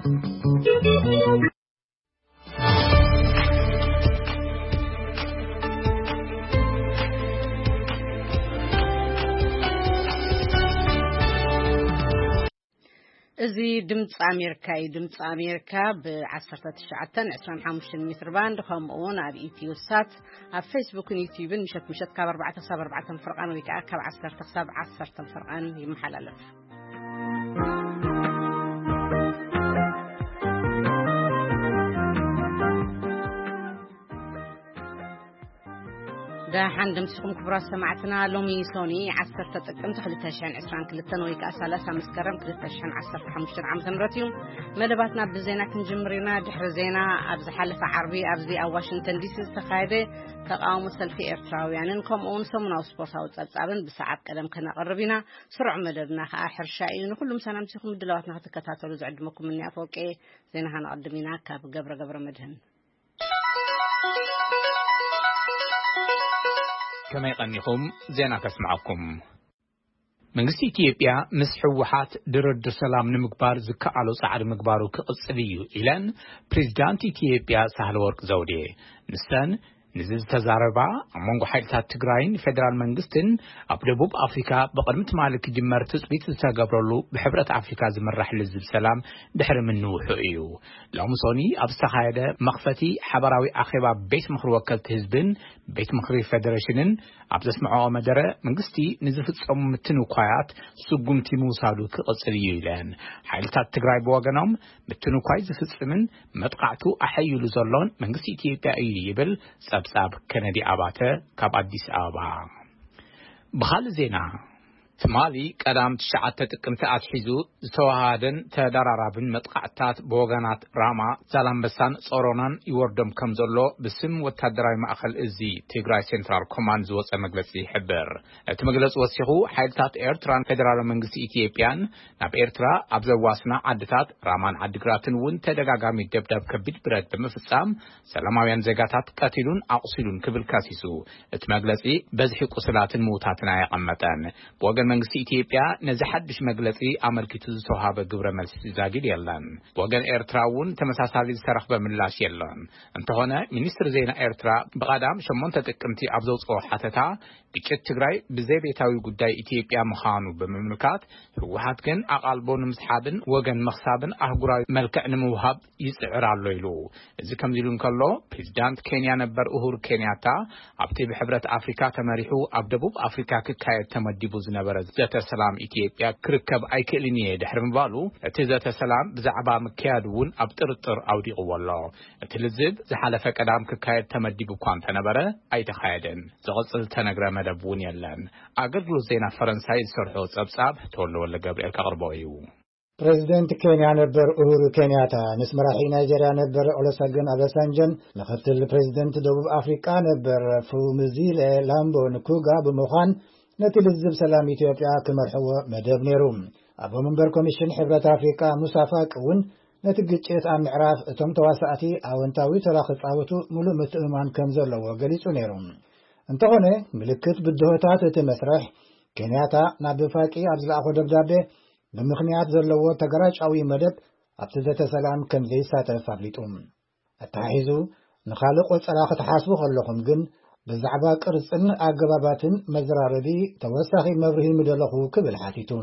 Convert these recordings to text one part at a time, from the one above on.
زي دمت أمريكا بعشرة تشعتن 25 متر باند خمون على إيتيو سات على فيسبوك ويوتيوب مشت كاب 4 فرقان ويكا كاب 10 فرقان يمحل ألف ده حندمسكم كبرى سمعتنا لومي سوني 10 تقدم تخلتاشان 20 كلتن ويكا سالسا مسكرم كلتاشان 10 15 عام تمرتيوم مدباتنا بزينا كنجمرينا دحر زينا ابز حلفة عربي ابزي او واشنطن دي سي استخايده تقاوم سلفي ارتراويانن كومون سمنا سبورتاو تصابن بساعات قدم كنا قربينا سرع مددنا اخر شايين كلهم سلامتكم دلواتنا تكتاتلو زعدمكم مني افوقي زينا هنقدمينا كاب قبر مدهن كما يقنيكم زينا كسمعكم منغسي إثيوبيا مس حوحات درد سلام نمقبار زكالو صعد مقبارو كقصليو إلان بريزيدانت إثيوبيا سهلورق زودي نستان نزل تزاربا أمونغو حيلتات تقراين فدرال منغستن أبدبوب أفريكا بقدمت مالك جمار تثبيت تتاقبرلو بحبرة أفريكا زمرح لزب سلام دحر منو حقيو لعمصوني أبستخايدة مخفتي حبراوي أخيبا بيت مخر وكالت هزبن بيت مخري فدراشنن أبزسمعو مدرة منغستي نزل تصم متنو قايات سقمتي موسادو كقصليو إلان حيلتات تقراي بواغنام متنو قاي زفتصمن مدقعتو أحيو لزرلون منغستي إثيوبيا يبل سبساب كندي أباته كاب أديس أبا بخال زينا تمالي قدام تشعات تقمت أتحيزو زتوهادن تدرارابن متقعتات بوغانات راما زالامبسان صورونان يوردم كمزولو بسم وتدراي مأخل إزي تيغراي سنترال كوماند زوص مجلسي حبر تمجلس وسيخو حيلتات إيرتران فدرال منغسي إثيوبيان ناب إيرترا أبزواسنا عدتات رامان عدقراتن ون تدقاقامي دبدب كبيد برد بمفصام سلاماويان زيغاتات قاتلون أقصلون كبل كاسيسو تمجلسي بزحي قصلاتن موتاتنا يقمتان بوغان منغسي إثيوبيا نزحدش مجلسي أمريكتو زتوهابة قبر ملسي زاقيد يلان بوغان إيرتراون تمساسالي زترخ بملاش يلان انت هنا منيستر زينا إيرترا بقادام شمونتا تقمتي أبزوز أو حتتا ديكت تقراي بزي بيتاوي قداي إثيوبيا مخانو بمملكات هوهات كن أقالبون مسحابن وغان مخصابن أهقراي ملكة نموهاب يسعر الليلو إذا كمزيلون كاللو بريزيدانت كينيا نبر أهور كينياتا أبتي بحبرة أفريكا تماريحو أبدبوب أفريكا كاية تمدبو زنبر زيتا سلام إثيوبيا كركب أيكالينيه دحر مبالو تزيتا سلام بزعبا مكيادون أبترطر أودي قوالله تلزب زحالفة قدام كاية تمدبو كوان تنبره أي تخايدن زغصل تنقر مدبون يلان أقرلو زينا فرنساي سرحو سبساب تولو ولا قبل كغربويو بريزيدنت كينيا نبر أهورو كينياتا نسمرحي نيجيريا نبر أولوساغن أباسانجن لختل بريزيدنت دوب أفريقيا نبر فومزيل لامبو نكوغا بمخان نتلزب سلام إثيوبيا كمرحوة مدب نيروم أبو منبر كوميشن حبرة أفريقيا مسافاك ون نتجيت أم معراف تم تواسعتي أو انتاوي تراخص عوتو ملو متأمان كمزولو وقليسو نيروم انتغني ملكت بالدهوتات تمسرح كينياتا نابفاكي أبزل أخو دبدابي بمخنيات زلوو تقراج أوي مدب أبتزة سلام كم زي ساتر فابليتهم التحيزو نخالق وصراخة حاسبو خلقهم جن بزعبا قرصن أقباباتن مزراربي توسخي مبرهي مدلخو كبل حاتيتون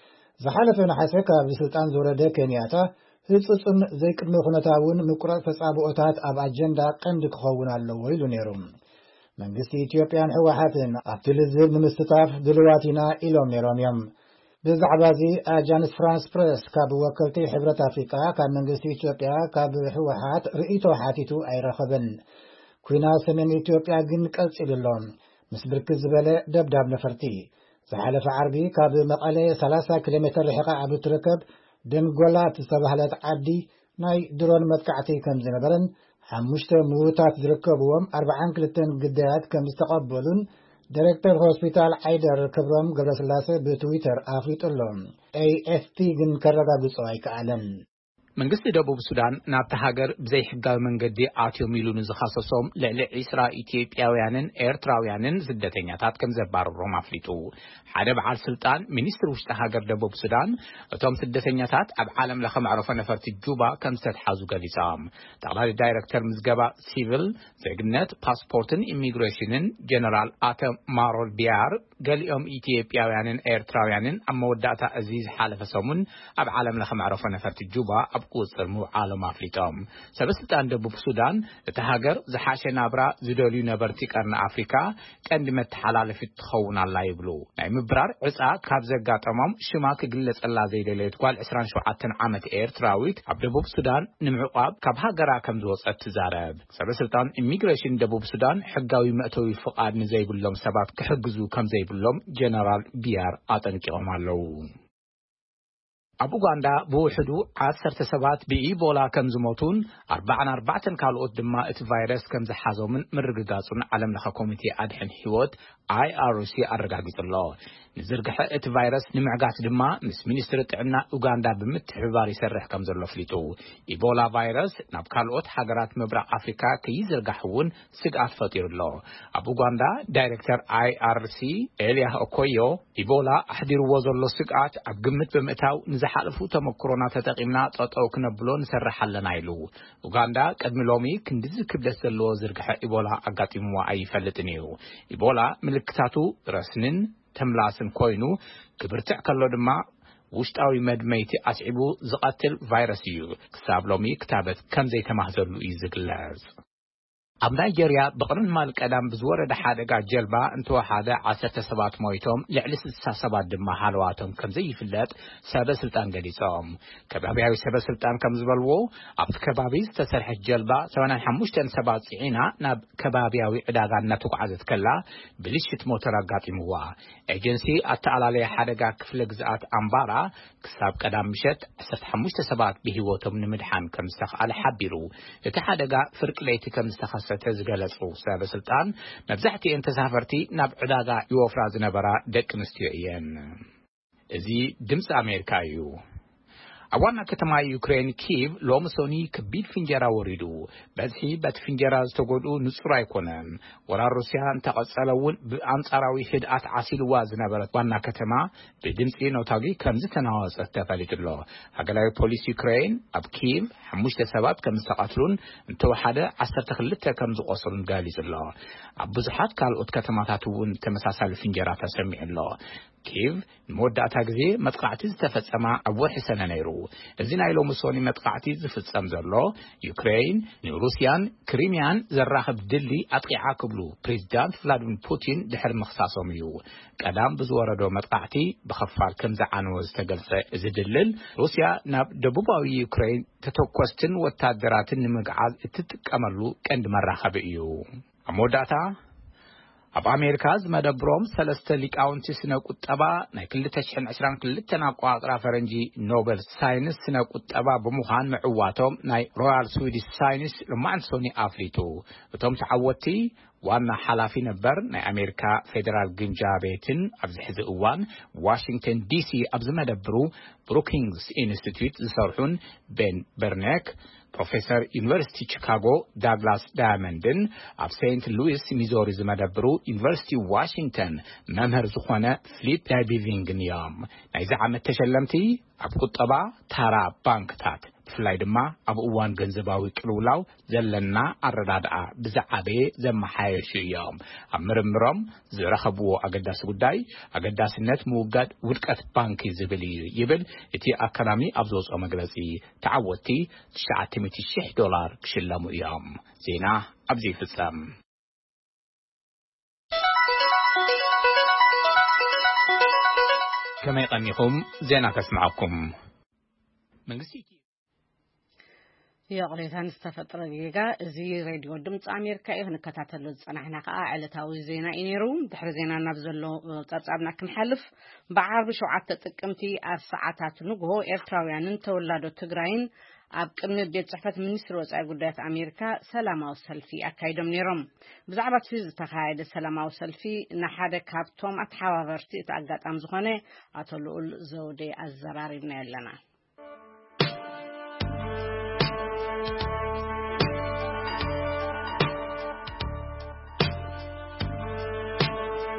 زحالفنا حسكا بسلطان زورده كينياتا هتصن زي كدمو خنتاون مقرأ فصابوتات أب أجندا قند كخوون اللو ويلو نيروم منغسي إثيوبيان حواحاتن أبتلزل نمستطاف دلواتنا إلوم نيروم يم بزعبازي أجانس فرانس بريس كاب وكلتي حبرة أفريقيا كان منغسي إثيوبيا كاب حواحات رئيتو حاتيتو أي رخبن كوينا سمن إثيوبيا جن كالسي للون مسبرك الزبالة دبداب نفرتي زحالف عربي كاب مقالي 3 كيلومتر لحقا عبو تركب دنقولات سبهلات عبدي ناي درون مدكعتي كم زنبرن حمشت موتات زركبوهم 4 كلتن قديات كم استقبلون دايركتور هوسبيتال عيدر كبرم قبرسلاسة بتويتر آفريت اللهم AFP جن كرقا بصواي كعلن መንግስቲ ደቡብ ሱዳን ናብታ ሀገር ብዘይ ሕጋዊ መንገዲ ኣትዮም ኢሉ ንዝኻሰሶም ልዕሊ 20 ኢትዮጵያውያንን ኤርትራውያንን ስደተኛታት ከም ዘባረሮም ኣፍሊጡ ሓደ በዓል ስልጣን ሚኒስትር ውሽጢ ሃገር ደቡብ ሱዳን እቶም ስደተኛታት ኣብ ዓለም ለኸ መዕረፎ ነፈርቲ ጁባ ከም ዝተተሓዙ ገሊጾም ጠቅላሊ ዳይሬክተር ምዝገባ ሲቪል ዜግነት ፓስፖርትን ኢሚግሬሽንን ጀነራል ኣተም ማሮል ቢያር ገሊኦም ኢትዮጵያውያንን ኤርትራውያንን ኣብ መወዳእታ እዚ ዝሓለፈ ሰሙን ኣብ ዓለም ለኸ መዕረፎ ነፈርቲ ጁባ ኣብ ቁጽር ምውዓሎም ኣፍሊጦም ሰበስልጣን ደቡብ ሱዳን እቲ ሃገር ዝሓሸ ናብራ ዝደልዩ ነበርቲ ቀርኒ ኣፍሪካ ቀንዲ መተሓላለፊት ትኸውን ኣላ ይብሉ ናይ ምብራር ዕፃ ካብ ዘጋጠሞም ሽማ ክግለጸላ ዘይደለየት ጓል 27 ዓመት ኤርትራዊት ኣብ ደቡብ ሱዳን ንምዕቋብ ካብ ሃገራ ከም ዝወጸት ትዛረብ ሰበስልጣን ኢሚግሬሽን ደቡብ ሱዳን ሕጋዊ መእተዊ ፍቃድ ንዘይብሎም ሰባት ክሕግዙ ከም ዘይብሎም ጀነራል ቢያር አጠንቂቆም ኣለው ኣብ ኡጋንዳ ብውሕዱ 10 ሰባት ብኢቦላ ከም ዝሞቱን 44 ካልኦት ድማ እቲ ቫይረስ ከም ዝሓዞምን ምርግጋጹን ዓለም ለኸ ኮሚቴ ኣድሕን ህይወት IRC ኣረጋጊጹሎ ንዝርግሐ እቲ ቫይረስ ንምዕጋት ድማ ምስ ሚኒስትሪ ጥዕና ኡጋንዳ ብምትሕብባር ይሰርሕ ከም ዘሎ ፍሊጡ ኢቦላ ቫይረስ ናብ ካልኦት ሃገራት ምብራቕ ኣፍሪካ ከይዝርጋሕውን ስግኣት ፈጢሩሎ ኣብ ኡጋንዳ ዳይሬክተር IRC ኤልያ ኦኮዮ ኢቦላ ኣሕዲርዎ ዘሎ ስግኣት ኣብ ግምት ብምእታው ንዝሓለፉ ተመክሮና ተጠቂምና ጠጠው ክነብሎ ንሰርሕ ኣለና ኢሉ ኡጋንዳ ቅድሚ ሎሚ ክንድዚ ክብደት ዘለዎ ዝርግሐ ኢቦላ ኣጋጢምዋ ኣይፈልጥን እዩ ኢቦላ ምልክታቱ ረስንን ተምላስን ኮይኑ ክብርትዕ ከሎ ድማ ውሽጣዊ መድመይቲ ኣስዒቡ ዝቐትል ቫይረስ እዩ ክሳብ ሎሚ ክታበት ከም ዘይተማህዘሉ እዩ ዝግለጽ ኣብ ናይጀርያ ብቅርን ማል ቀዳም ብዝወረደ ሓደጋ ጀልባ እንተወሓደ 10 ሰባት ሞይቶም ልዕሊ 60 ሰባት ድማ ሃለዋቶም ከም ዘይፍለጥ ሰበስልጣን ገሊጾም ከባቢያዊ ሰበስልጣን ከም ዝበልዎ ኣብቲ ከባቢ ዝተሰርሐት ጀልባ 85 ሰባት ጽዒና ናብ ከባቢያዊ ዕዳጋ እናተጓዓዘት ከላ ብልሽት ሞተር ኣጋጢምዋ ኤጀንሲ ኣተኣላለየ ሓደጋ ክፍለ ግዝኣት ኣምባራ ክሳብ ቀዳም ምሸት 15 ሰባት ብህይወቶም ንምድሓን ከም ዝተኻለ ሓቢሩ እቲ ሓደጋ ፍርቂ ለይቲ ከም ዝተኸሰተ ተዝገለጹ ሰበስልጣን መብዛሕትአን ተሳፈርቲ ናብ ዕዳጋ ይወፍራ ዝነበራ ደቂ ኣንስትዮ እየን እዚ ድምፂ ኣሜሪካ እዩ ኣብ ዋና ከተማ ዩክሬን ኪቭ ሎሚ ሶኒ ከቢድ ፍንጀራ ወሪዱ በዚ በት ፍንጀራ ዝተጎድኡ ንጹር ኣይኮነን ወራር ሩስያ እንተቐጸለውን ብኣንጻራዊ ህድኣት ዓሲልዋ ዝነበረት ዋና ከተማ ብድምፂ ኖታጊ ከም ዝተናወጸት ተፈሊጡሎ ሃገራዊ ፖሊስ ዩክሬን ኣብ ኪቭ 5 ሰባት ከም ዝተቐትሉን እንተወሓደ 12 ከም ዝቆሰሉን ገሊጹሎ ኣብ ብዙሓት ካልኦት ከተማታት እውን ተመሳሳሊ ፍንጀራ ተሰሚዑሎ ኪቭ ንመወዳእታ ግዜ መጥቃዕቲ ዝተፈጸማ ኣብ ወርሒ ሰነ ነይሩ እዚ ናይ ሎሚ ሶኒ መጥቃዕቲ ዝፍጸም ዘሎ ዩክሬን ንሩስያን ክሪሚያን ዘራኽብ ድሊ ኣጥቂዓ ክብሉ ፕሬዚዳንት ቭላድሚር ፑቲን ድሕሪ ምኽሳሶም እዩ ቀዳም ብዝወረዶ መጥቃዕቲ ብኸፋል ከም ዝዓነወ ዝተገልጸ እዚ ድልል ሩስያ ናብ ደቡባዊ ዩክሬን ተተኮስትን ወታደራትን ንምግዓዝ እትጥቀመሉ ቀንዲ መራኸቢ እዩ ኣብ መወዳእታ ኣብ ኣሜሪካ ዝመደብሮም 3 ሊቃውንቲ ስነ ቁጠባ ናይ 2022 ኣቆጻጽራ ፈረንጂ ኖቤል ሳይንስ ስነ ቁጠባ ብምዃን ምዕዋቶም ናይ ሮያል ስዊዲሽ ሳይንስ ሎማንሶኒ ኣፍሊጡ እቶም ተዓወቲ ዋና ሓላፊ ነበር ናይ ኣሜሪካ ፌደራል ግምጃ ቤትን ኣብዚ ሕዚ እዋን ዋሽንግተን ዲሲ ኣብ ዝመደብሩ ብሩኪንግስ ኢንስቲትዩት ዝሰርሑን ቤን በርኔክ ፕሮፌሰር ዩኒቨርሲቲ ቺካጎ ዳግላስ ዳያመንድን ኣብ ሴንት ሉዊስ ሚዞሪ ዝመደብሩ ዩኒቨርሲቲ ዋሽንግተን መምህር ዝኾነ ፊሊፕ ዳይቢቪንግን እዮም ናይዚ ዓመት ተሸለምቲ ኣብ ቁጠባ ታራ ባንክታት ብፍላይ ድማ ኣብ እዋን ገንዘባዊ ቅልውላው ዘለና ኣረዳድኣ ብዛዕበየ ዘመሓየሹ እዮም ኣብ ምርምሮም ዝረኸብዎ ኣገዳሲ ጉዳይ ኣገዳስነት ምውጋድ ውድቀት ባንኪ ዝብል እዩ ይብል እቲ ኣካዳሚ ኣብ ዘውፅኦ መግለጺ ተዓወቲ $900,000 ክሽለሙ እዮም ዜና ኣብዚ ይፍጸም كما يقنيكم زينة تسمعكم منغسيتي يقريتان استفتر جيجا زي راديو دمت أمريكا إيه نكتاتلو صنعنا عائلتاوي زينة إنيرو دحر زينة نبزلو تصابنا كم حلف بعرب شوعات تقمتي الساعات نغو إرتراويان تولادو تግራይን ኣብ ቅድሚ ቤት ጽሕፈት ሚኒስትር ወጻኢ ጉዳያት ኣሜሪካ ሰላማዊ ሰልፊ ኣካይዶም ነይሮም ብዛዕባ እቲ ዝተኻየደ ሰላማዊ ሰልፊ ንሓደ ካብቶም ኣተሓባበርቲ እቲ ኣጋጣሚ ዝኾነ ኣቶ ልዑል ዘውዴ ኣዘራሪብና ኣለና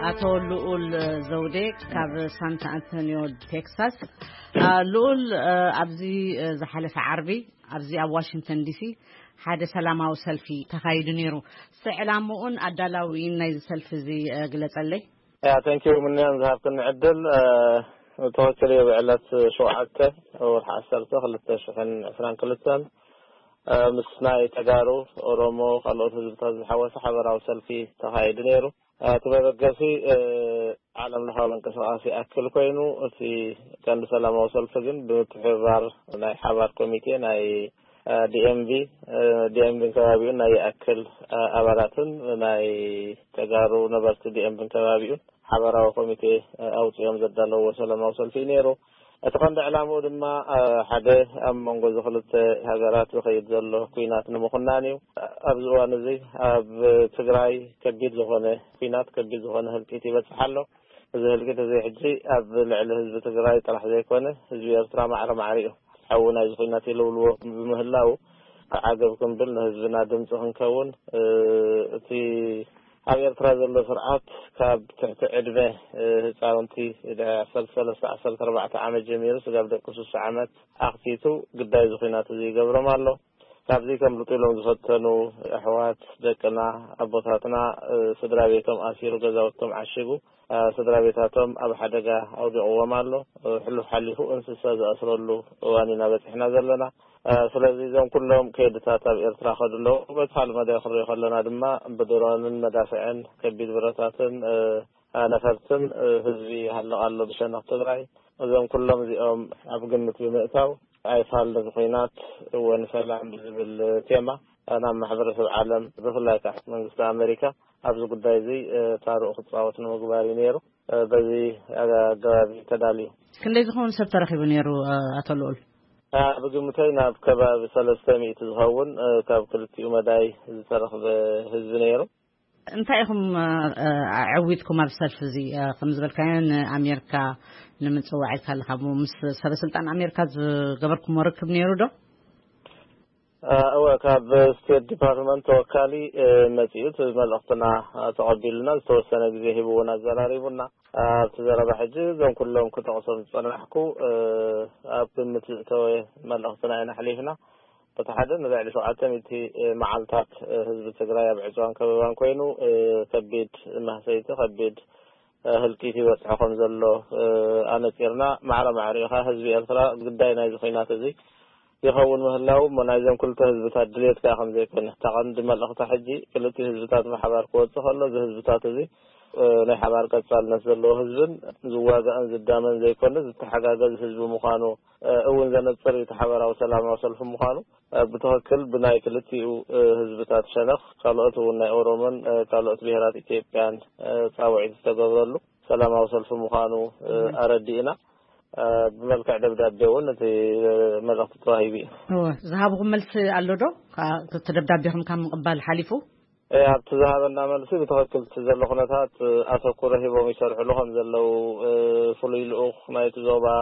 አቶ ልዑል ዘውዴ ካብ ሳንታ አንቶኒዮ ቴክሳስ ልዑል ኣብዚ ዝሓለፈ ዓርቢ ኣብዚ ኣብ ዋሽንግተን ዲሲ ሓደ ሰላማዊ ሰልፊ ተኻይዱ ነይሩ ስዕላሙኡን ኣዳላዊን ናይ ሰልፊ እዚ ግለጸለይ thank you ምንያን ዝሃብክን ዕድል ተወከለ ብዕለት 7 ወርሓ 10 2022 ምስናይ ተጋሩ ኦሮሞ ካልኦት ህዝብታት ዝሓወሰ ሓበራዊ ሰልፊ ተኻይዱ ነይሩ ተበገፊ ዓለም ለኻዊ እንቅስቃሴ ኣክል ኮይኑ እቲ ቀንዲ ሰላማዊ ሰልፊ ግን ብትሕባር ናይ ሓባር ኮሚቴ ናይ DMV ከባቢውን ናይ ኣክል ኣባላትን ናይ ተጋሩ ነበርቲ DMV ከባቢውን ሓበራዊ ኮሚቴ ኣውፅኦም ዘዳለዎ ሰላማዊ ሰልፊ ነይሩ እቲ ቀንዲ ዕላምኡ ድማ ሓደ ኣብ መንጎ ክልተ ሃገራት ዝኸይድ ዘሎ ኩናት ንምኽናን እዩ ኣብዚ እዋን እዚ ኣብ ትግራይ ከቢድ ዝኾነ ኩናት ከቢድ ዝኾነ ህልቂት ይበፅሕ ኣሎ እዚ ህልቂት እዚ ሕጂ ኣብ ልዕሊ ህዝቢ ትግራይ ጥራሕ ዘይኮነ ህዝቢ ኤርትራ ማዕረማዕሪኡ ሓውና እዚ ኩናት ይልውልዎ ብምህላው ዓገብ ክንብል ንህዝብና ድምፂ ክንከውን እቲ ኣብ ኤርትራ ዘሎ ስርዓት ካብ ትሕቲ ዕድመ ህፃውንቲ 13-14 ዓመት ጀሚሩ ስጋብ ደቂ 6 ዓመት ኣኽቲቱ ግዳይ ዝኹናት እዚ ይገብሮም ኣሎ ካብዚ ከም ልጥሎም ዝፈተኑ ኣሕዋት ደቅና ኣቦታትና ስድራ ቤቶም ኣሲሩ ገዛውቶም ዓሽጉ ስድራ ቤታቶም ኣብ ሓደጋ ኣውዲቕዎም ኣሎ ሕሉፍ ሓሊፉ እንስሳ ዝኣስረሉ እዋን ኢና በፂሕና ዘለና ስለዚ እዞም ኩሎም ከይድታት ኣብ ኤርትራ ከድለው በተኻል መዳይ ክሪኦ ከለና ድማ ብድሮንን መዳፍዕን ከቢድ ብረታትን ነፈርትን ህዝቢ ሃለቕ ኣሎ ብሸነኽ ትግራይ እዞም ኩሎም እዚኦም ኣብ ግምት ብምእታው ኣይፋልድ ኩናት እውን ሰላም ብዝብል ቴማ ናብ ማሕበረሰብ ዓለም ብፍላይ ከዓ መንግስቲ ኣሜሪካ ኣብዚ ጉዳይ እዚ ታሪኽ ክፃወት ንምግባር ነይሩ በዚ ኣገባቢ ተዳልዩ ክንደይ ዝኾኑ ሰብ ተረኺቡ ነይሩ ኣቶ ልዑል ብግምተይ ናብ ከባቢ 300 ዝኸውን ካብ ክልቲኡ መዳይ ዝተረኸበ ህዝቢ ነይሩ እንታይ ኢኹም ዓዊትኩም ኣብ ሰልፊ እዚ ከም ዝበልካዮ ንኣሜሪካ ንምፅዋዕ ኢልካ ኣለካ ምስ ሰበስልጣን ኣሜሪካ ዝገበርኩም ርክብ ነይሩ ዶ ካብ ስቴት ዲፓርትመንት ተወካሊ መፂኡት መልእኽትና ተቐቢሉና ዝተወሰነ ግዜ ሂቡና ዘራሪቡና ኣብቲ ዘረባ ሕጂ እዞም ኩሎም ክተቕሶም ዝፀናሕኩ ኣብ ግምት ዝተወ መልእኽትና ኢና ሓሊፍና በቲ ሓደ ንልዕሊ 700 መዓልታት ህዝቢ ትግራይ ኣብ ዕፅዋን ከበባን ኮይኑ ከቢድ ማህሰይቲ ከቢድ ህልቂት ይበፅሖ ከም ዘሎ ኣነፂርና ማዕረማዕሪኻ ህዝቢ ኤርትራ ግዳይ ናይ ዝኹናት እዚ يخون مهلاو منايزم كل تهزبتات دليت كأخم زي كنا تقن دم الأخطاء حجي كل تهزبتات محبار قوة خلنا زهزبتات ذي نحبار كتسال نزل له هزبن زواج أنزل دامن زي كنا زتحقق هزب مخانو أول زنت فري تحبار أو سلام وصل في مخانو بتوكل بناء كل تيو هزبتات شنخ قالت ونا أورومن قالت بهرات إثيوبيان صاوعي تستقبل له سلام وصل في مخانو أردينا بملكع دبدابون في ملقط طاهبي ذهابكم ملس اللودو تدبدابيهم كم قبال حليفو تذهبنا ملسي بتوكل تزل خناتات أفكره هبوا يشرح لهم زلوا فلي الأخ ما يتزوبا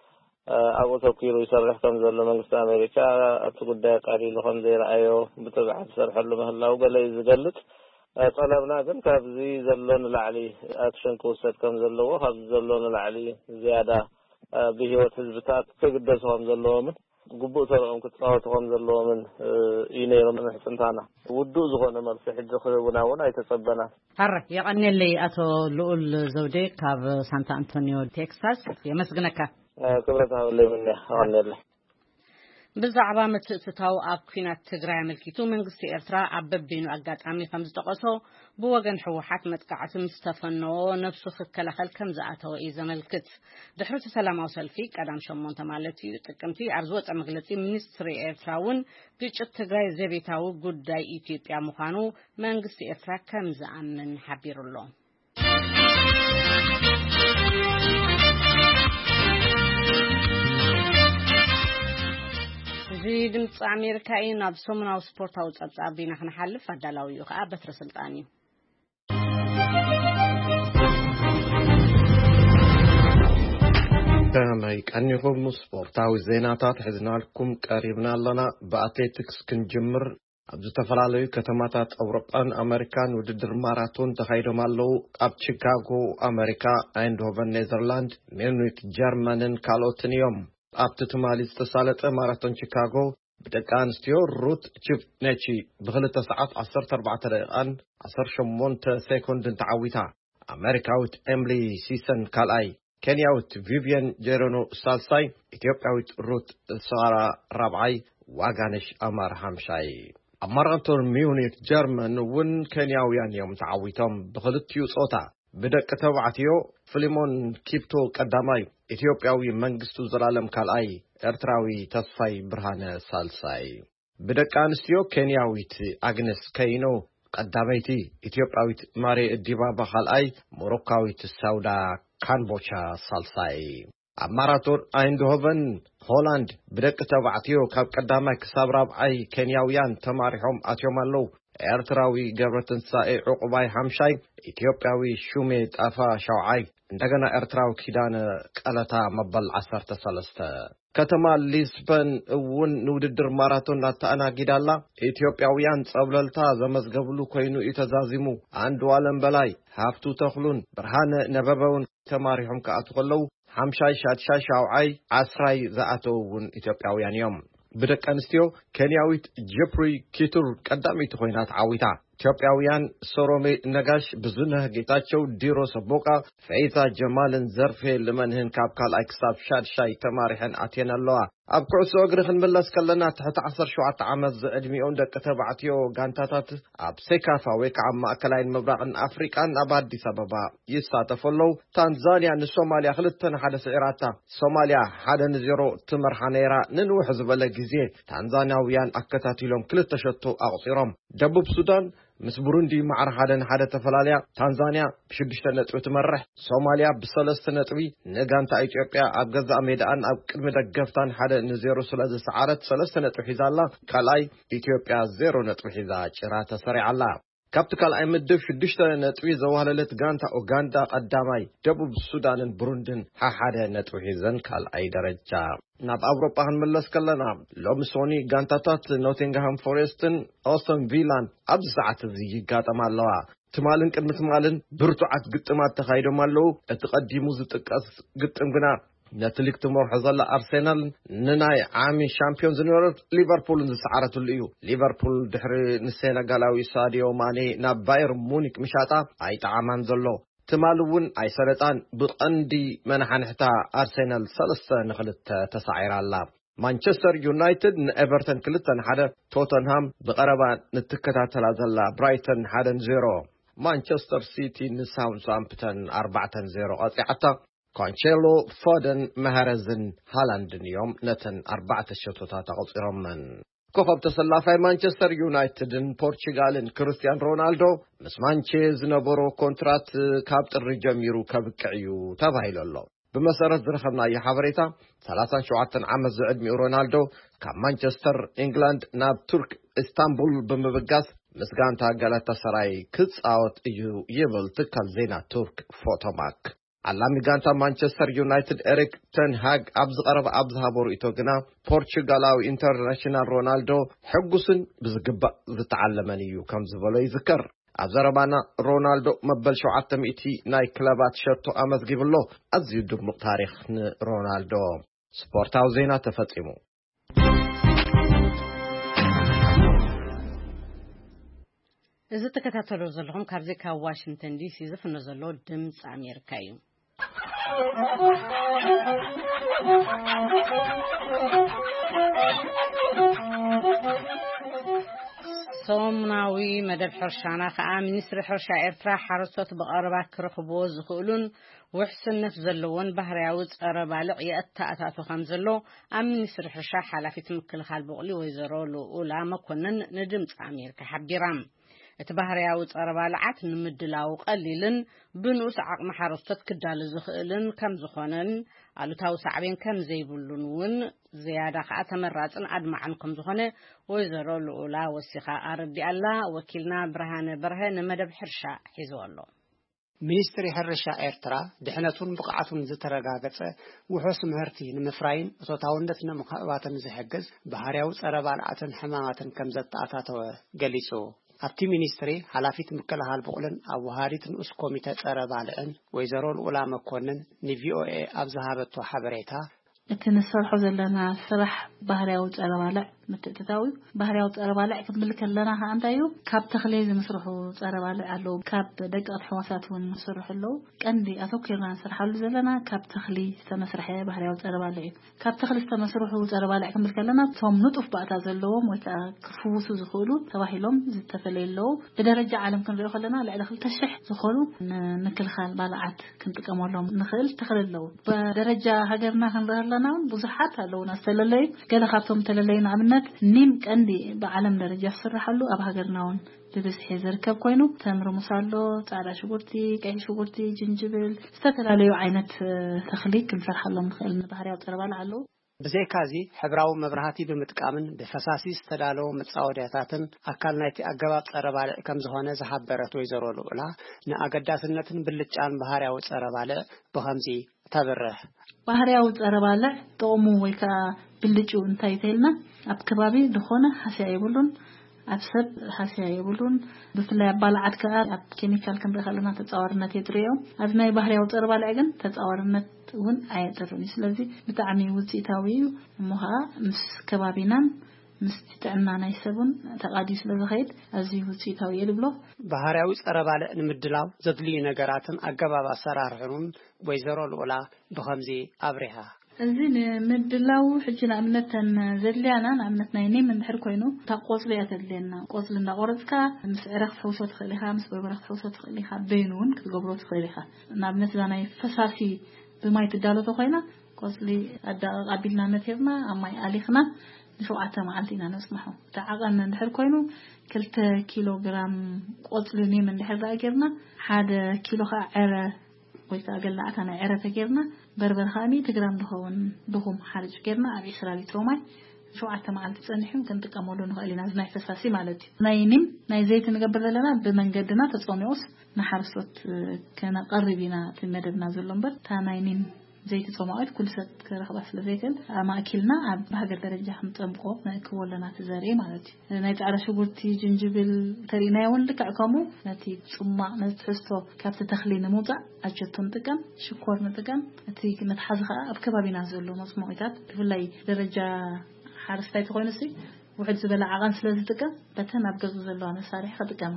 أبو توكيلو يشرح كم زل مجلس أمريكا أتقول ده قاري لهم زي رأيه بتبعث شرح لهم هلا وقال يزجلت طلبنا كم كابزي زلون العلي أكشن كوسات كم زلوا خذ زلون العلي زيادة بهوت هزبتات كقدسهم زلومن قبو سرهم كتقاوتهم زلومن ينيرون من حسنتانا ودو زغونا مالسي حج خذونا ونا يتصبنا هره يغني اللي أتو لؤل زودي كاب سانتا أنطونيو تكساس يمسغنك كبرتها اللي مني غني اللي ብዛዕባ ምትእትታው ኣብ ኩናት ትግራይ መልኪቱ መንግስቲ ኤርትራ ኣብ በቢኑ ኣጋጣሚ ከም ዝተቆሶ ብወገን ሕወሓት መጥቃዕቲ ምስተፈነዎ ነፍሱ ክከላኸል ከም ዝኣተወ እዩ ዘመልክት ድሕሪ ሰላማዊ ሰልፊ ቀዳም 8 ማለት እዩ ጥቅምቲ ኣብ ዝወፀ መግለፂ ሚኒስትሪ ኤርትራ እውን ግጭት ትግራይ ዘቤታዊ ጉዳይ ኢትዮጵያ ምዃኑ መንግስቲ ኤርትራ ከም ዝኣምን ሓቢሩሎ ድምጽ ኣሜሪካዊ ናብ ሰሙናዊ ስፖርታዊ ጸብጻቢ ንኽንሓልፍ ኣዳላዊ እዩ ከዓ በትረ ስልጣን እዩ ከመይ ቀኒኹም ስፖርታዊ ዜናታት ሒዝናልኩም ቀሪብና ኣለና በኣትሌቲክስ ክንጅምር ኣብ ዝተፈላለዩ ከተማታት ኣውሮጳን ኣሜሪካን ውድድር ማራቶን ተኻይዶም ኣለዉ። ኣብ ቺካጎ ኣሜሪካ፣ ኣይንድሆቨን ኔዘርላንድ፣ ሚዩኒክ ጀርመንን ካልኦትን እዮም። ኣብቲ ትማሊ ዝተሳለጠ ማራቶን ቺካጎ ብደቂ ኣንስትዮ ሩት ቺፕኔቺ ብ2 ሰዓት 14 ደቂቃን 18 ሴኮንድን ተዓዊታ። ኣሜሪካዊት ኤምሊ ሲሰን ካልኣይ፣ ኬንያዊት ቪቪየን ጄሮኖ ሳልሳይ፣ ኢትዮጵያዊት ሩት ሰዋራ ራብዓይ፣ ዋጋነሽ ኣማር ሓምሻይ። ኣብ ማራቶን ሚዩኒክ ጀርመን እውን ኬንያውያን እዮም ተዓዊቶም ብክልቲኡ ጾታ። ብደቂ ተባዕትዮ ፊሊሞን ኪፕቶ ቀዳማይ፣ ኢትዮጵያዊ መንግስቱ ዘላለም ካልኣይ፣ ኤርትራዊ ተስፋይ ብርሃነ ሳልሳይ። ብደቂ ኣንስትዮ ኬንያዊት ኣግነስ ከይኖ ቀዳመይቲ፣ ኢትዮጵያዊት ማሬ ዲባባ ካልኣይ፣ ሞሮካዊት ሳውዳ ካንቦቻ ሳልሳይ። ኣብ ማራቶን ኣይንድሆቨን ሆላንድ ብደቂ ተባዕትዮ ካብ ቀዳማይ ክሳብ ራብዓይ ኬንያውያን ተማሪሖም ኣትዮም ኣለዉ። ኤርትራዊ ገብረትንሳኤ ዕቁባይ ሓምሻይ፣ ኢትዮጵያዊ ሹሜ ጣፋ ሻውዓይ፣ እንደገና ኤርትራዊ ኪዳነ ቀለታ መበል 13። ከተማ ሊስበን እውን ንውድድር ማራቶን እናተኣናጊዳላ። ኢትዮጵያውያን ጸብለልታ ዘመዝገብሉ ኮይኑ ተዛዚሙ። አንዱ ዓለም በላይ፣ ሃፍቱ ተኽሉን፣ ብርሃነ ነበበውን ተማሪሖም ከኣቱ ከለዉ። ሓምሻይ ሻድሻይ ሻውዓይ ዓስራይ ዝኣተው እውን ኢትዮጵያውያን እዮም። ብደቂ ኣንስትዮ ኬንያዊት ጀፕሪ ኪቱር ቀዳሚት ኮይና ተዓዊታ። ኢትዮጵያውያን ሰሮሜ ነጋሽ፣ ብዙነህ ጌታቸው፣ ዲሮ ሰቦቃ፣ ፈይታ ጀማልን ዘርፌ ልመንህን ካብ ካልኣይ ክሳብ ሻድሻይ ተማሪሐን ኣትየን ኣለዋ። ኣብ ኩዕሶ እግሪ ክንምለስ ከለና ትሕቲ 17 ዓመት ዝዕድሚኦም ደቂ ተባዕትዮ ጋንታታት ኣብ ሴካፋ ወይ ከዓ ማእከላይን ምብራቕን ኣፍሪቃን ኣብ ኣዲስ ኣበባ ይሳተፉ ኣለዉ። ታንዛንያ ንሶማልያ 2-1 ስዒራታ። ሶማልያ 1-0 ትመርሓ ነይራ። ንንውሕ ዝበለ ግዜ ታንዛንያውያን ኣከታቲሎም 2 ሸቶ ኣቕፂሮም። ደቡብ ሱዳን ምስ ቡሩንዲ ማዕረ 1-1 ተፈላለያ። ታንዛንያ ብ6 ነጥቢ ትመርሕ። ሶማልያ ብ3 ነጥቢ ንጋንታ ኢትዮጵያ ኣብ ገዛእ ሜዳን ኣብ ቅድሚ ደገፍታን 1-0 ስለ ዝሰዓረት 3 ነጥቢ ሒዛላ። ካልኣይ ኢትዮጵያ 0 ነጥቢ ሒዛ ጭራ ተሰሪዓላ። ካብቲ ካልኣይ ምድብ 6 ነጥቢ ዘዋህለለት ጋንታ ኡጋንዳ ቀዳማይ፣ ደቡብ ሱዳንን ቡሩንድን 1 ነጥቢ ሒዘን ካልኣይ ደረጃ። ናብ ኣውሮጳ ክንምለስ ከለና ሎሚ ሶኒ ጋንታታት ኖቲንግሃም ፎሬስትን ኦስተን ቪላን ኣብ ሰዓት እዚ ይጋጠማ ኣለዋ። ትማልን ቅድሚ ትማልን ብርቱዓት ግጥማት ተኻይዶም ኣለዉ። እቲ ቀዲሙ ዝጥቀስ ግጥም ግና ነቲ ሊግ ትመርሖ ዘላ ኣርሴናል ንናይ ዓሚ ሻምፒዮን ዝነበረት ሊቨርፑልን ዝሰዓረትሉ እዩ። ሊቨርፑል ድሕሪ ንሴነጋላዊ ሳዲዮ ማኔ ናብ ባየር ሙኒክ ምሻጣ ኣይጠዓማን ዘሎ። ትማል እውን ኣይሰረጣን። ብቐንዲ መናሓንሕታ ኣርሴናል 3-2 ተሳዒራላ። ማንቸስተር ዩናይትድ ንኤቨርተን 2-1፣ ቶተንሃም ብቐረባ ንትከታተላ ዘላ ብራይተን 1-0፣ ማንቸስተር ሲቲ ንሳውዝሃምፕተን 4-0 ቀፂዓታ። ካንቼሎ፣ ፎደን፣ መሃረዝን ሃላንድን እዮም ነተን 4 ሸቶታት ኣቕፂሮመን። ኮኸብ ተሰላፋይ ማንቸስተር ዩናይትድን ፖርቹጋልን ክርስቲያን ሮናልዶ ምስ ማንቼ ዝነበሮ ኮንትራት ካብ ጥሪ ጀሚሩ ከብቅዕ እዩ ተባሂሉ ኣሎ። ብመሰረት ዝረኸብናዮ ሓበሬታ 37 ዓመት ዝዕድሚኡ ሮናልዶ ካብ ማንቸስተር ኢንግላንድ ናብ ቱርክ ኢስታንቡል ብምብጋስ ምስ ጋንታ ጋላታሳራይ ክጻወት እዩ ይብል ትካል ዜና ቱርክ ፎቶማክ። ዓላሚ ጋንታ ማንቸስተር ዩናይትድ ኤሪክ ተን ሃግ ኣብ ዝቐረበ ኣብ ዝሃቦ ርእይቶ ግና ፖርቹጋላዊ ኢንተርናሽናል ሮናልዶ ሕጉስን ብዝግባእ ዝተዓለመን እዩ ከም ዝበሎ ይዝከር። ኣብ ዘረባና ሮናልዶ መበል 700 ናይ ክለባት ሸቶ ኣመዝጊብሎ። ኣዝዩ ድሙቕ ታሪኽ ንሮናልዶ። ስፖርታዊ ዜና ተፈጺሙ። እዚ ተከታተሉ ዘለኹም ካብዚ ካብ ዋሽንግተን ዲሲ ዝፍኖ ዘሎ ድምፂ ኣሜሪካ እዩ። ሰሙናዊ መደብ ሕርሻና ከዓ ሚኒስትሪ ሕርሻ ኤርትራ ሓረስቶት ብቐረባ ክረኽብዎ ዝኽእሉን ውሕስነት ዘለዎን ባህርያዊ ፀረ ባልዕ የእታኣታቱ ከም ዘሎ ኣብ ሚኒስትሪ ሕርሻ ሓላፊት ምክልኻል በቕሊ ወይዘሮ ልኡላ መኮንን ንድምፂ ኣሜሪካ ሓቢራ። እቲ ባህርያዊ ፀረ ባልዓት ንምድላው ቀሊልን ብንኡስ ዓቕሚ ሓረስቶት ክዳሉ ዝኽእልን ከም ዝኾነን ኣሉታዊ ሳዕቤን ከም ዘይብሉን እውን ዝያዳ ከዓ ተመራፅን ኣድማዕን ከም ዝኾነ ወይዘሮ ልኡላ ወሲኻ ኣረዲኣላ። ወኪልና ብርሃነ በርሀ ንመደብ ሕርሻ ሒዙ ኣሎ። ሚኒስትሪ ሕርሻ ኤርትራ ድሕነቱን ብቕዓቱን ዝተረጋገጸ ውሑስ ምህርቲ ንምፍራይን እቶታውነት ንምኽባትን ዝሕግዝ ባህርያዊ ጸረ ባልዓትን ሕማማትን ከም ዘተኣታተወ ገሊጹ ኣብቲ ሚኒስትሪ ሓላፊት ምክልኻል ብቑልን ኣብ ወሃዲት ንኡስ ኮሚቴ ጸረ ባልዕን ወይዘሮ ልኡላ መኮንን ንቪኦኤ ኣብ ዝሃበቶ ሓበሬታ እቲ ንሰርሖ ዘለና ስራሕ ባህርያዊ ጸረ ባልዕ ምትእትታዊ ባህርያዊ ጸረ ባልዕ ክንብል ከለና ኸ አንታዩ ካብ ተኽሊ ዝመስርሑ ጸረ ባልዕ ኣለዉ ካብ ደቀቕቲ ሕዋሳት እውን ዝስርሑ ኣለዉ ቀንዲ ኣተኪርና ንሰርሓሉ ዘለና ካብ ተኽሊ ዝተመስርሐ ባህርያዊ ጸረ ባልዕ እዩ ካብ ተኽሊ ዝተመስርሑ ጸረ ባልዕ ክንብል ከለና ቶም ንጡፍ ባእታ ዘለዎም ወይ ከዓ ክፍውሱ ዝኽእሉ ተባሂሎም ዝተፈለየለዉ ብደረጃ ዓለም ክንሪኦ ከለና ልዕሊ 2,000 ዝኾኑ ንክልኻል ባልዓት ክንጥቀመሎም ንኽእል ተኽሊ ኣለዉ ብደረጃ ሃገርና ክንሪኦ ብዙሓት ኣለውና ዝተለለዩ ገለ ካብቶም ተለለዩ ንኣብነት ኒም ቀንዲ ብዓለም ደረጃ ዝስራሓሉ ኣብ ሃገርናውን ብብዝሒ ዝርከብ ኮይኑ ተምሪ ሙሳሎ ጻዕዳ ሽጉርቲ ቀይሕ ሽጉርቲ ጅንጅብል ዝተፈላለዩ ዓይነት ተኽሊ ክንሰርሓሎም ንኽእል ባህርያዊ ጸረ ባልዕ ኣለዉ ብዘይካዚ ሕብራዊ መብራህቲ ብምጥቃምን ብፈሳሲ ዝተዳለወ መጻወድያታትን ኣካል ናይቲ ኣገባብ ጸረ ባልዕ ከም ዝኾነ ዝሓበረት ወይዘሮ ልኡላ ንኣገዳስነትን ብልጫን ባህርያዊ ጸረ ባልዕ ብኸምዚ ተበረህ ባህርያዊ ጸረ ባልዕ ጥቕሙ ወይ ከዓ ብልጩ እንታይ ተይልና ኣብ ከባቢ ዝኾነ ሓስያ ይብሉን ኣብ ሰብ ሓስያ ይብሉን ብፍላይ ባልዓት ከዓ ኣብ ኬሚካል ክንሪኢ ከለና ተጻዋርነት የድርዮም ኣብ ናይ ባህርያዊ ጸረ ባልዕ ግን ተጻዋርነት እውን ኣየድርን ስለዚ ብጣዕሚ ውጽኢታዊ እዩ እሞ ከዓ ምስ ከባቢናን ምስ ጥዕና ናይ ሰብን ተቃዲስ ስለዝኸይድ ኣዝዩ ውጽኢታዊ እዩ ብሎ ባህርያዊ ጸረ ባልዕ ንምድላው ዘድልዩ ነገራትን ኣገባብ ኣሰራርሑን ወይዘሮ ልኡላ ብኸምዚ ኣብሪሃ እዚ ንምድላው ሕጂ ንኣብነተን ዘድልያና ንኣብነት ናይ ኒም እንድሕር ኮይኑ ታቆጽሊ ያተድልየና ቆጽሊ እንዳቆረጽካ ምስ ዕረኽ ትሕውሶ ትኽእል ኢኻ ምስ በርበረ ክትሕውሶ ትኽእል ኢኻ በይኑ እውን ክትገብሮ ትኽእል ኢኻ ንኣብነት እዛ ናይ ፈሳሲ ብማይ ትዳለቶ ኮይና ቆጽሊ ኣዳቕቕ ኣቢልና ነቲርና ኣብ ማይ ኣሊኽና ን7 መዓልቲ ኢና ነጽምሖ ተዓቐን እንድሕር ኮይኑ 2 ኪሎግራም ቆጽሊ ኒም እንድሕር ጌርና 1 ኪሎ ዕረ ወይ ከዓ ገላዕታ ናይ ዕረ ተጌርና በርበረ 100 ግራም ድኸውን ድኹም ሓርጭ ጌርና ኣብ 20 ሊትሮ ማይ 7 መዓልቲ ጸኒሑ ክንጥቀመሉ ንኽእል ኢና ናይ ፈሳሲ ማለት እዩ ናይ ኒም ናይ ዘይቲ ንገብር ዘለና ብመንገድና ተጾሚዑስ ንሓረስቶት ከነቐርብ ኢና ትመደብና ዘሎ እምበር ታ ናይ ኒም ዘይቲ ጾማዖት ኩል ሰብ ክረኽባ ስለዘይክእል ማእኪልና ኣብ ሃገር ደረጃ ክንጠብቆ ክወለና ትዘርኢ ማለት እዩ ናይ ጻዕዳ ሽጉርቲ ጅንጅብል ተሪና እውን ልክዕ ከምኡ ነቲ ጽማቕ ነቲ ትሕዝቶ ካብቲ ተኽሊ ንምውፃእ ኣጀቶ ንጥቀም ሽኮር ንጥቀም እቲ መትሓዚ ከዓ ኣብ ከባቢና ዘሎ መጽሞዒታት ብፍላይ ደረጃ ሓረስታይ ኮይኑሲ ውሕድ ዝበለ ዓቐን ስለዝጥቀም በተን ኣብ ገዙ ዘለዋ መሳርሒ ክጥቀም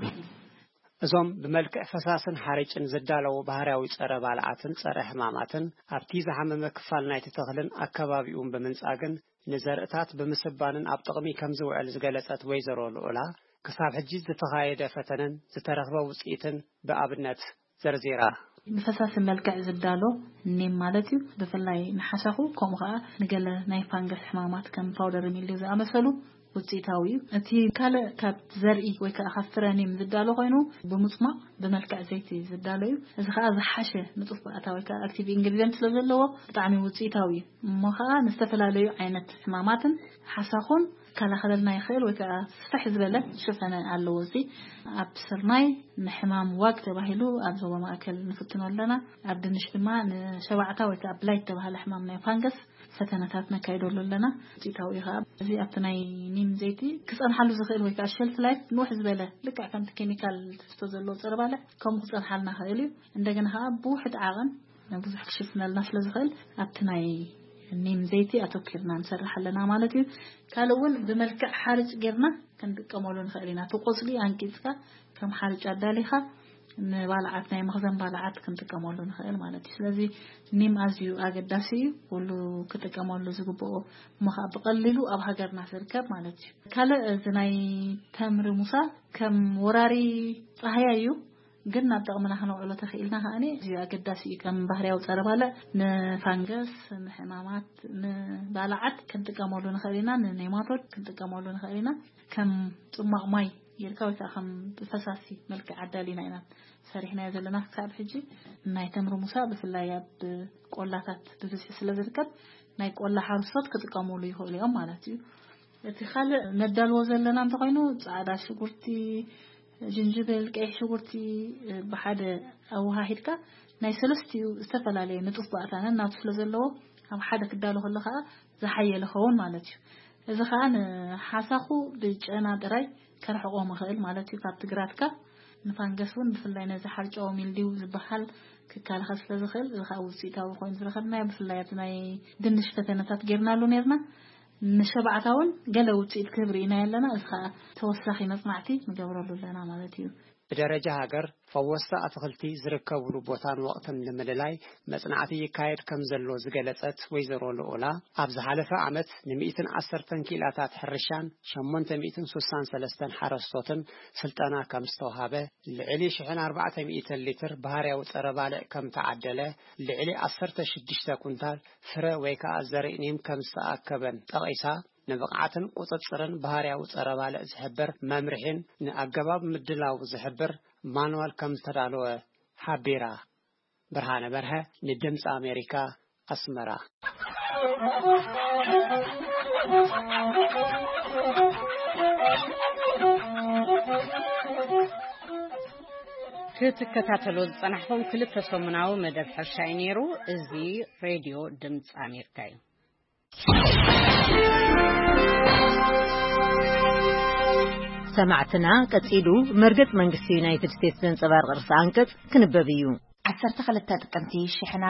እዞም ብመልክዕ ፈሳስን ሓርጭን ዝዳለዉ ባህርያዊ ጸረ ባልዓትን ጸረ ሕማማትን ኣብቲ ዝሓመመ ክፋል ናይቲ ተኽልን ኣከባቢኡን ብምንጻግን ንዘርእታት ብምስባንን ኣብ ጥቕሚ ከም ዝውዕል ዝገለጸት ወይዘሮ ልኡላ ክሳብ ሕጂ ዝተኻየደ ፈተነን ዝተረኽበ ውጽኢትን ብኣብነት ዘርዚራ ብፈሳሲ መልክዕ ዝዳሎ ኒም ማለት እዩ ብፍላይ ንሓሳኹ ከምኡ ከዓ ንገለ ናይ ፋንገስ ሕማማት ከም ፓውደር ሚልዩ ዝኣመሰሉ ውጽኢታዊ እቲ ካልእ ካብ ዘርኢ ወይ ከዓ ካፍትረኒም ዝዳሎ ኮይኑ ብምጽማቕ ብመልክዕ ዘይቲ ዝዳሎ እዩ እዚ ከዓ ዝሓሸ ንጡፍ ባእታ ወይ ከዓ ኣክቲቭ ኢንግሪዲየንት ስለዘለዎ ብጣዕሚ ውጽኢታዊ እሞ ከዓ ንዝተፈላለዩ ዓይነት ሕማማትን ሓሳኹን ከላኸለልና ይኽእል ወይ ከዓ ስፍሕ ዝበለ ሽፈነ ኣለዎ እዚ ኣብ ስርናይ ንሕማም ዋግ ተባሂሉ ኣብ ዞባ ማእከል ንፍትኖ ኣለና ኣብ ድንሽ ድማ ንሸባዕታ ወይ ከዓ ብላይት ተባሃለ ሕማም ናይ ፋንገስ ፈተነታት ነካይደሉ ኣለና ውጽኢታዊ ኢኻ እዚ ኣብቲ ናይ ኒም ዘይቲ ክጸንሓሉ ዝኽእል ወይ ከዓ ሸልፍ ላይፍ ንውሕ ዝበለ ልክዕ ከምቲ ኬሚካል ትሕዝቶ ዘለዎ ጸረ ባልዕ ከምኡ ክጸንሓልና ኽእል እዩ እንደገና ከዓ ብውሕድ ዓቐን ብዙሕ ክሽፍነልና ስለዝኽእል ኣብቲ ናይ ኒም ዘይቲ ኣተኪርና ንሰርሕ ኣለና ማለት እዩ ካልእ እውን ብመልክዕ ሓርጭ ጌርና ክንጥቀመሉ ንኽእል ኢና ትቆጽሊ አንቂጽካ ከም ሓርጭ ኣዳሊኻ ንባልዓት ናይ መኽዘን ባልዓት ክንጥቀመሉ ንኽእል ማለት እዩ ስለዚ ኒም ኣዝዩ ኣገዳሲ እዩ ኩሉ ክጥቀመሉ ዝግብኦ እሞ ከዓ ብቐሊሉ ኣብ ሃገርና ዝርከብ ማለት እዩ ካልእ እዚ ናይ ተምሪ ሙሳ ከም ወራሪ ፀሃያ እዩ ግን ናብ ጥቕምና ክንውዕሎ ተኽኢልና ከኣኒ እዚ ኣገዳሲ እዩ ከም ባህርያዊ ጸረ ባልዕ ንፋንገስ ንሕማማት ንባልዓት ክንጥቀመሉ ንኽእል ኢና ንኔማቶድ ክንጥቀመሉ ንኽእል ኢና ከም ጽማቕ ማይ ጌርካ ወይ ከዓ ከም ብፈሳሲ መልክዕ ኣዳሊና ኢና ሰሪሕና ዘለና ክሳብ ሕጂ ናይ ተምሪ ሙሳ ብፍላይ ኣብ ቆላታት ብብዝሒ ስለዝርከብ ናይ ቆላ ሓረስቶት ክጥቀመሉ ይኽእሉ እዮም ማለት እዩ እቲ ካልእ ነዳልዎ ዘለና እንተኮይኑ ጻዕዳ ሽጉርቲ جنجبل كأي شغورتي بحد أو هاهيدك ناي سلستي استفل عليه نطف بقتنا ناطف لزلوا أو حدا كداله خلقها زحية لخون مالتي إذا كان حاسخو بجأنا دراي كان حقوق مخيل مالتي كاتجراتك نفانجسون بفلاي نزحرج أو من ديو زبحال ككال خاص لزخل الخاوس يتاو خوين زخلنا بفلاياتنا دنش فتنات جرنا له نيرنا نشبعتاون قالوا تكبرينا لنا إذا توسخي مصنعتي مجبر لنا مالتي بدرجة هاجر فوسط أتخلتي زركبوا بوتان وقتا لمللاي مصنعتي كايد كم زلو زجلت ويزرو الأولى أبز حلفة عمت نمئتن 10 كيلاتات حرشان شمنت 263 حرصوتن سلطنا كم استوهابه لعلي شحن 400 لتر بهاري وتربالع كم تعدله لعلي 16 كنتال فرا ويكا الزرينيم كم استأكبن تقيسا نبقعتن قطصرن بهاريا وصرباله زحبر ممرحين نأجباب مدلاو زحبر مانوال كم تدالو حبيرا برهانه برها ندمس أمريكا أسمرا ክትከታተሉ ጽናሕኩም ክልተ ሰሙናዊ መደብ ሕርሻይ ነይሩ እዚ ሬድዮ ድምጽ ኣሜሪካ እዩ سمعتنا قصيدو مرقت منغستي يونايتد ستيتس زنصبار قرص انقص كنببيو 12 ጥቅምቲ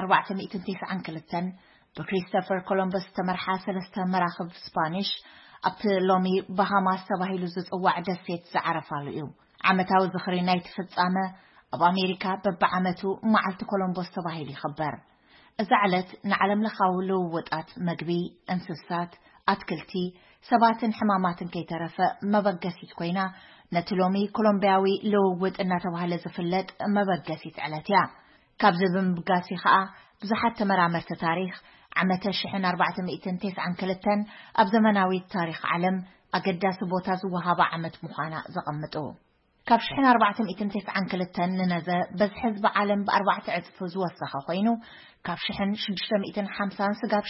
1492 بكريستوفر كولومبوس تمرحا 3 مراخب سبانيش ابت لومي بهاماس تباهيلو زصواع دسيت زعرفالو እዩ عمتاو زخري نايت فصامه اب امريكا ببعمتو معلت كولومبوس تباهيل يخبر ازعلت نعلم لخاولو وطات مغبي انسسات اتكلتي سباتن حماماتن كيترفه مبغسيت كوينا نتلومي كولومبياوي لووط እና ተባሃለ ዝፍለጥ መበገሲት ዕለትያ ካብዚ ብምብጋሲ ኸኣ ብዙሓት ተመራመርቲ ታሪኽ ዓመተ 1492 ኣብ ዘመናዊ ታሪኽ ዓለም ኣገዳሲ ቦታ ዝወሃበ ዓመት ምዃና ዘቐምጡ ካብ 1492 ንነዘ በዝ ሕዝቢ ዓለም ብ4 ዕፅፍ ዝወሰኸ ኮይኑ ካብ 1650 ስጋብ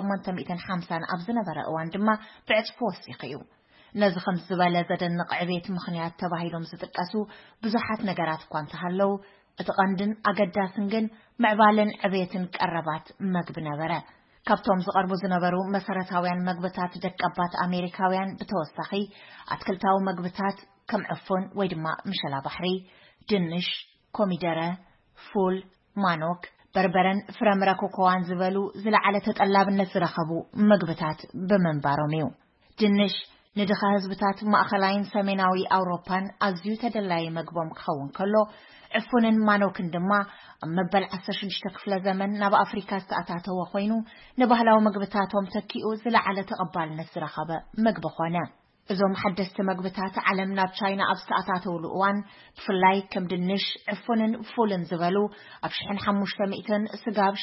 1850 ኣብ ዝነበረ እዋን ድማ ብዕፅፍ ወሲኽ እዩ ነዚ ከም ዝበለ ዘደንቕ ዕቤት ምኽንያት ተባሂሎም ዝጥቀሱ ብዙሓት ነገራት እኳ እንተሃለው እቲ ቀንድን ኣገዳስን ግን ምዕባለን ዕቤትን ቀረባት መግቢ ነበረ ካብቶም ዝቐርቡ ዝነበሩ መሰረታውያን መግብታት ደቀባት ኣሜሪካውያን ብተወሳኺ ኣትክልታዊ መግብታት ከም ዕፉን ወይ ድማ ምሸላ ባሕሪ ድንሽ ኮሚደረ ፉል ማኖክ በርበረን ፍረምረ ኮኮዋን ዝበሉ ዝለዓለ ተጠላብነት ዝረኸቡ መግብታት ብምንባሮም እዩ ድንሽ ንድኻ ህዝብታት ማእኸላይን ሰሜናዊ ኣውሮፓን ኣዝዩ ተደላይ መግቦም ክኸውን ከሎ ዕፉንን ማኖክን ድማ ኣብ መበል 16 ክፍለ ዘመን ናብ ኣፍሪካ ዝተኣታተወ ኮይኑ ንባህላዊ መግብታቶም ተኪኡ ዝለዓለ ተቐባልነት ዝረኸበ መግቢ ኾነ እዞም ሓደስቲ መግብታት ዓለም ናብ ቻይና ኣብ ዝተኣታተውሉ እዋን ብፍላይ ከም ድንሽ ዕፉንን ፉልን ዝበሉ ኣብ 1500 ስጋብ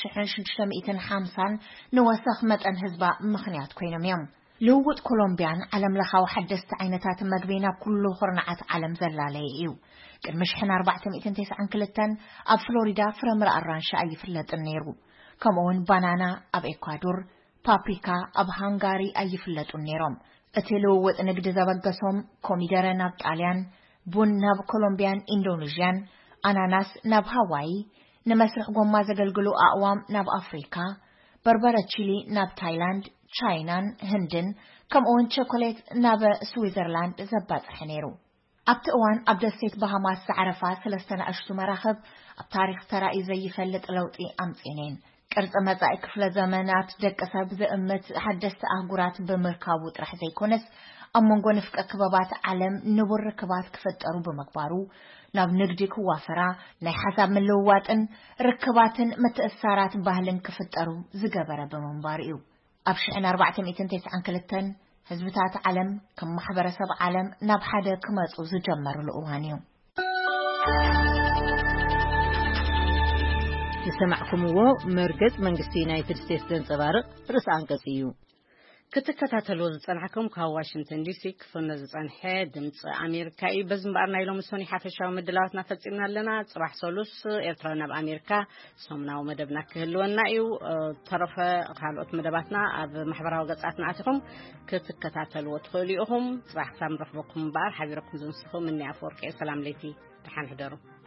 1650 ንወሰኽ መጠን ህዝባ ምኽንያት ኮይኖም እዮም لووت كولومبيان علم لخاو حدثت عينتات مغبينا كله خرنعات علم زلالي ايو كرمش حنا 492 اب فلوريدا فرمر ارانشا اي فلت النيرو كمون بانانا اب اكوادور بابريكا اب هنغاري اي فلت النيروم اتلووت نقد زبقسهم كوميدر ناب طاليان بون ناب كولومبيان اندونيسيان اناناس ناب هاواي نمسرح قوما زغلغلو اقوام ناب افريكا بربرة تشيلي ناب تايلاند تشاينان هندن كم اون شوكولات ناب سويسرلاند زبات حنيرو ابتقوان ابدسيت بهاماس عرفات 3 اشتو مراخب التاريخ ترائي زي فلت لوطي امسينين ቅርጽ መጻኢ ክፍለ ዘመናት ደቀ ሰብ ዘእምት ሓደስቲ ኣህጉራት ብምርካቡ ጥራሕ ዘይኮነስ ኣብ መንጎ ንፍቀ ክበባት ዓለም ንቡር ክባት ክፈጠሩ ብምግባሩ ናብ ንግዲ ክዋፈራ ናይ ሓሳብ ምልውዋጥን ርክባትን ምትእስሳራት ባህልን ክፈጠሩ ዝገበረ ብምንባር እዩ ኣብ 1492 ህዝብታት ዓለም ከም ማሕበረሰብ ዓለም ናብ ሓደ ክመጹ ዝጀመሩሉ እዋን እዩ سمعكم هو مرقز منغستي يونايتد ستيتس زنصبارق رأس أنقص እዩ ክትከታተሉ ዝጸንሐኩም ካብ ዋሽንግተን ዲሲ ክፍነ ዝጸንሐ ድምፂ ኣሜሪካ እዩ በዝምባርና ኢሎም ሰኒ ሓፈሻዊ ምድላዋትና ፈጺምና ኣለና ጽባሕ ሰሉስ ኤርትራ ናብ ኣሜሪካ ሰሙናዊ መደብና ክህልወና እዩ ተረፈ ካልኦት መደባትና ኣብ ማሕበራዊ ገጻትና ኣትኹም ክትከታተልዎ ትኽእሉ ኢኹም ጽባሕ ክሳብ ንረኽበኩም እምበር ሓቢረኩም ዝንስኹም እኒ ኣፈወርቂ ሰላም ለይቲ ደሓን ሕደሩ